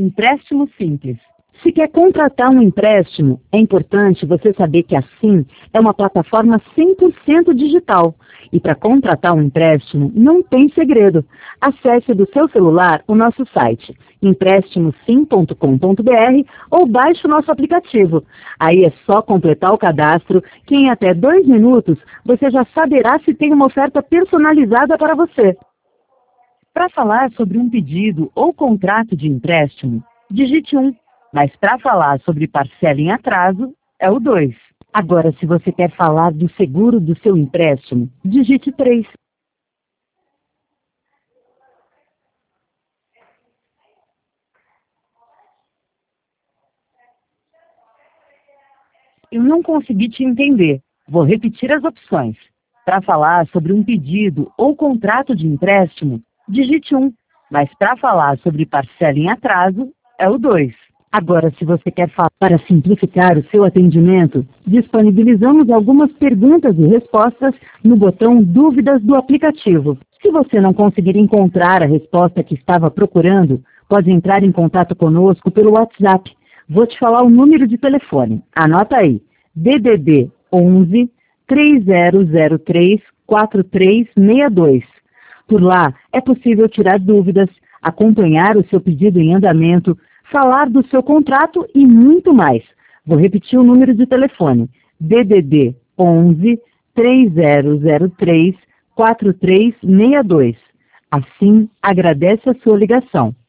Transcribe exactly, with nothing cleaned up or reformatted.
Empréstimo Simples. Se quer contratar um empréstimo, é importante você saber que a Sim é uma plataforma cem por cento digital. E para contratar um empréstimo, não tem segredo. Acesse do seu celular o nosso site, empréstimo sim ponto com ponto br, ou baixe o nosso aplicativo. Aí é só completar o cadastro, que em até dois minutos você já saberá se tem uma oferta personalizada para você. Para falar sobre um pedido ou contrato de empréstimo, digite um. Mas para falar sobre parcela em atraso, é o dois. Agora, se você quer falar do seguro do seu empréstimo, digite três. Eu não consegui te entender. Vou repetir as opções. Para falar sobre um pedido ou contrato de empréstimo, digite um. Mas para falar sobre parcela em atraso, é o dois. Agora, se você quer falar para simplificar o seu atendimento, disponibilizamos algumas perguntas e respostas no botão Dúvidas do aplicativo. Se você não conseguir encontrar a resposta que estava procurando, pode entrar em contato conosco pelo WhatsApp. Vou te falar o número de telefone. Anota aí. D D D onze, três zero zero três, quatro três seis dois. Por lá, é possível tirar dúvidas, acompanhar o seu pedido em andamento, falar do seu contrato e muito mais. Vou repetir o número de telefone. D D D onze, três zero zero três, quatro três seis dois. Assim, agradece a sua ligação.